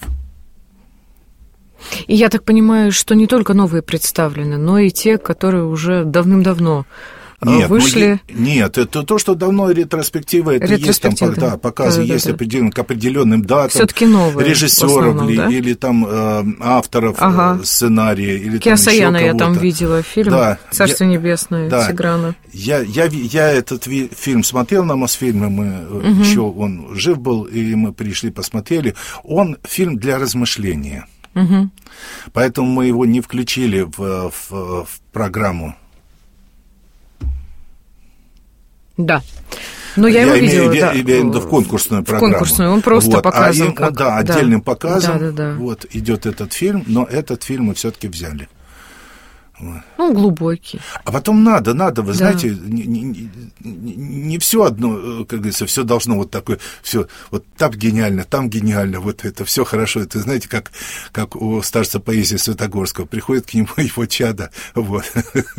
[SPEAKER 2] И я так понимаю, что не только новые представлены, но и те, которые уже давным-давно вышли.
[SPEAKER 3] Нет, это то, что давно ретроспектива, это есть там, да, показы есть определенные к определенным датам.
[SPEAKER 2] Все-таки новые,
[SPEAKER 3] режиссеров или там авторов сценария, или
[SPEAKER 2] Киосаяна
[SPEAKER 3] там еще
[SPEAKER 2] я там видела фильм, да, «Царство небесное», да, Тиграна.
[SPEAKER 3] Я этот фильм смотрел на Мосфильме, еще он жив был, и мы пришли, посмотрели. Он фильм для размышления. Поэтому мы его не включили в программу.
[SPEAKER 2] Да. Но я его видела,
[SPEAKER 3] я имею в виду в конкурсную программу. В
[SPEAKER 2] конкурсную, он просто показан.
[SPEAKER 3] Отдельным показом вот, идет этот фильм, но этот фильм мы все-таки взяли.
[SPEAKER 2] Ну, глубокий.
[SPEAKER 3] А потом надо, вы знаете, не все одно, как говорится, все должно вот такое, все вот там гениально, вот это все хорошо. Это, знаете, как у старца поэзии Святогорского, приходит к нему его чадо, вот,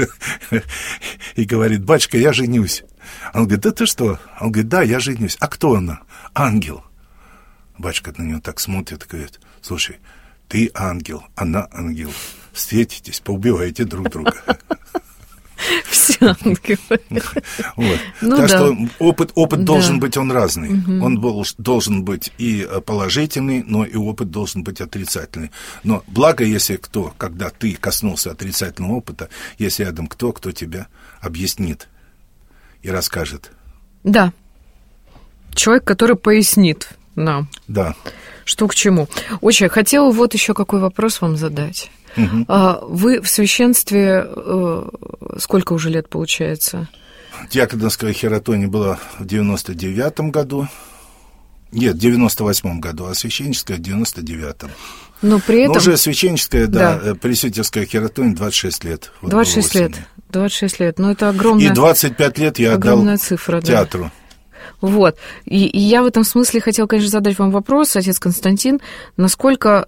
[SPEAKER 3] и говорит: батюшка, я женюсь. Он говорит: да ты что? Он говорит: да, я женюсь. А кто она? Ангел. Батюшка на него так смотрит и говорит: слушай, ты ангел, она ангел. Встретитесь, поубиваете друг друга.
[SPEAKER 2] Все ангелы.
[SPEAKER 3] Вот. Так что опыт должен быть, он разный. Он должен быть и положительный, но и опыт должен быть отрицательный. Но благо, если когда ты коснулся отрицательного опыта, есть рядом кто тебя объяснит и расскажет. Да.
[SPEAKER 2] Человек, который пояснит нам.
[SPEAKER 3] Да.
[SPEAKER 2] Что к чему. Очень хотела вот еще какой вопрос вам задать. Вы в священстве сколько уже лет, получается?
[SPEAKER 3] Диаконовская хератония была в 99-м году. Нет, в 98-м году, а священническая в 99-м.
[SPEAKER 2] Но при этом...
[SPEAKER 3] Но уже священническая, пресвитерская хератония 26 лет.
[SPEAKER 2] 26 лет. 26 лет. Ну, это огромная...
[SPEAKER 3] И 25 лет я отдал
[SPEAKER 2] цифра,
[SPEAKER 3] театру.
[SPEAKER 2] Да. Вот. И я в этом смысле хотела, конечно, задать вам вопрос, отец Константин, насколько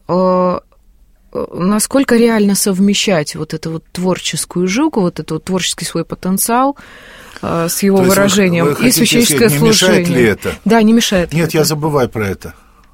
[SPEAKER 2] реально совмещать вот эту вот творческую жилку, вот этот вот творческий свой потенциал с его выражением
[SPEAKER 3] вы
[SPEAKER 2] и священническое
[SPEAKER 3] служение. Не мешает ли это?
[SPEAKER 2] Да, не мешает.
[SPEAKER 3] Нет, я забываю про это.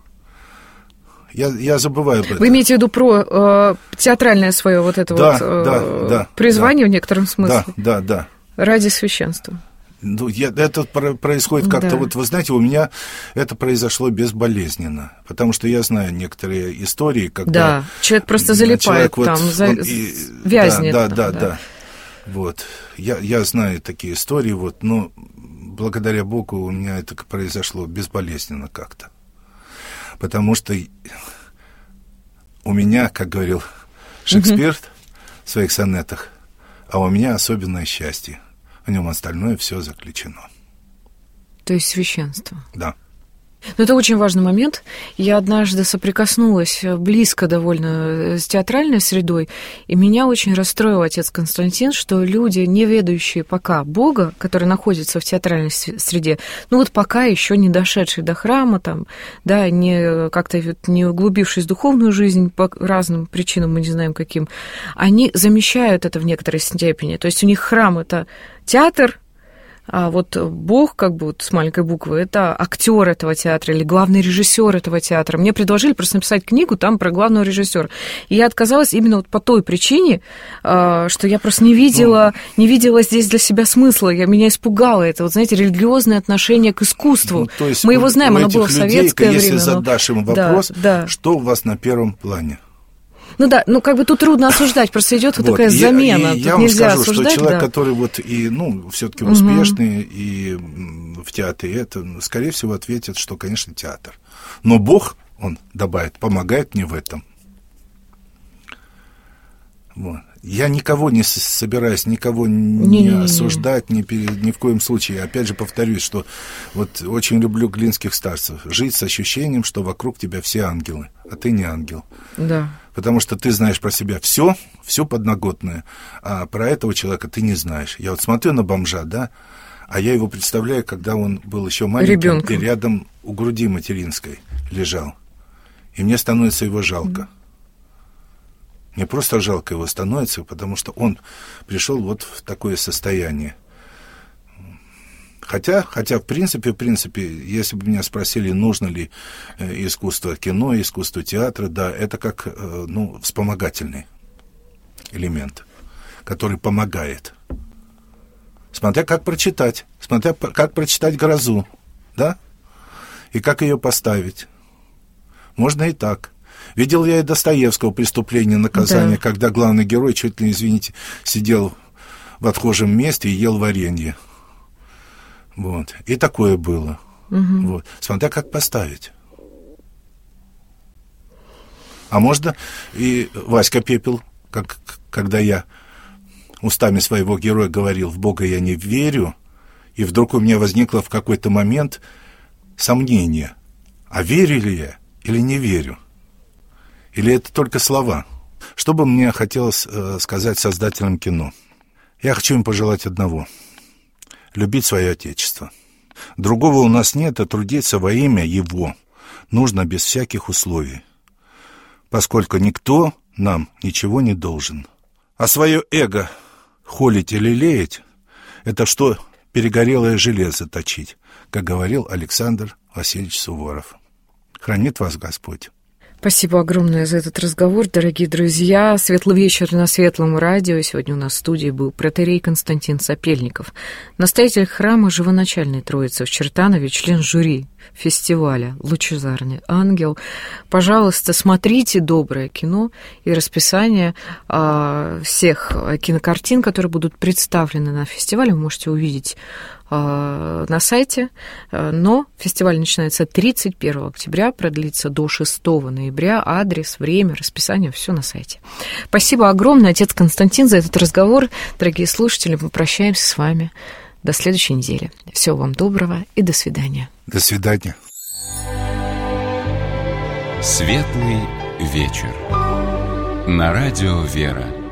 [SPEAKER 3] Я забываю об этом.
[SPEAKER 2] Вы имеете в виду про театральное свое вот это призвание в некотором смысле?
[SPEAKER 3] Да.
[SPEAKER 2] Ради священства.
[SPEAKER 3] Ну, это происходит как-то, вот вы знаете, у меня это произошло безболезненно, потому что я знаю некоторые истории, когда...
[SPEAKER 2] Да, человек просто залипает там, вязнет.
[SPEAKER 3] Да. Вот, я знаю такие истории, вот, но благодаря Богу у меня это произошло безболезненно как-то, потому что у меня, как говорил Шекспир в своих сонетах, а у меня особенное счастье. В нем остальное все заключено.
[SPEAKER 2] То есть священство.
[SPEAKER 3] Да.
[SPEAKER 2] Но это очень важный момент. Я однажды соприкоснулась близко довольно с театральной средой, и меня очень расстроил отец Константин, что люди, не ведающие пока Бога, которые находятся в театральной среде, ну вот пока еще не дошедшие до храма, там, да, не как-то не углубившись в духовную жизнь по разным причинам, мы не знаем каким, они замещают это в некоторой степени. То есть у них храм — это театр, а вот Бог, как бы вот с маленькой буквы, это актер этого театра или главный режиссер этого театра. Мне предложили просто написать книгу там про главного режиссера. И я отказалась именно вот по той причине, что я просто не видела здесь для себя смысла. Меня испугало это, вот знаете, религиозное отношение к искусству.
[SPEAKER 3] То есть
[SPEAKER 2] мы его знаем, оно было в советское время.
[SPEAKER 3] Если задашь им вопрос,
[SPEAKER 2] да.
[SPEAKER 3] Что у вас на первом плане?
[SPEAKER 2] Ну да, ну как бы тут трудно осуждать, просто идет вот такая замена.
[SPEAKER 3] И я вам скажу, что человек, который вот и, все-таки успешный и в театре, это, скорее всего, ответит, что, конечно, театр. Но Бог, он добавит, помогает мне в этом. Вот. Я никого не собираюсь, никого не осуждать, ни в коем случае. Опять же повторюсь, что вот очень люблю глинских старцев. Жить с ощущением, что вокруг тебя все ангелы, а ты не ангел.
[SPEAKER 2] Да.
[SPEAKER 3] Потому что ты знаешь про себя все подноготное, а про этого человека ты не знаешь. Я вот смотрю на бомжа, да, а я его представляю, когда он был еще маленьким, ребенком, и рядом у груди материнской лежал. И мне становится его жалко. Мне просто жалко его становится, потому что он пришел вот в такое состояние. Хотя, в принципе, если бы меня спросили, нужно ли искусство кино, искусство театра, да, это как, вспомогательный элемент, который помогает. Смотря как прочитать «Грозу», да, и как ее поставить. Можно и так. Видел я и Достоевского «Преступление и наказание», да, когда главный герой, чуть ли, извините, сидел в отхожем месте и ел варенье. Вот. И такое было. Угу. Вот. Смотря как поставить. А можно и Васька Пепел, когда я устами своего героя говорил: «В Бога я не верю», и вдруг у меня возникло в какой-то момент сомнение: а верю ли я или не верю? Или это только слова? Что бы мне хотелось сказать создателям кино? Я хочу им пожелать одного: любить свое Отечество. Другого у нас нет, а трудиться во имя его нужно без всяких условий, поскольку никто нам ничего не должен. А свое эго холить или лелеять — это что перегорелое железо точить, как говорил Александр Васильевич Суворов. Хранит вас Господь.
[SPEAKER 2] Спасибо огромное за этот разговор, дорогие друзья. Светлый вечер на Светлом радио. Сегодня у нас в студии был протоиерей Константин Сапельников, настоятель храма Живоначальной Троицы в Чертанове, член жюри фестиваля «Лучезарный ангел». Пожалуйста, смотрите доброе кино и расписание всех кинокартин, которые будут представлены на фестивале, вы можете увидеть на сайте, но фестиваль начинается 31 октября, продлится до 6 ноября. Адрес, время, расписание, все на сайте. Спасибо огромное, отец Константин, за этот разговор. Дорогие слушатели, мы прощаемся с вами до следующей недели. Всего вам доброго и до свидания.
[SPEAKER 3] До свидания.
[SPEAKER 1] Светлый вечер. На радио «Вера».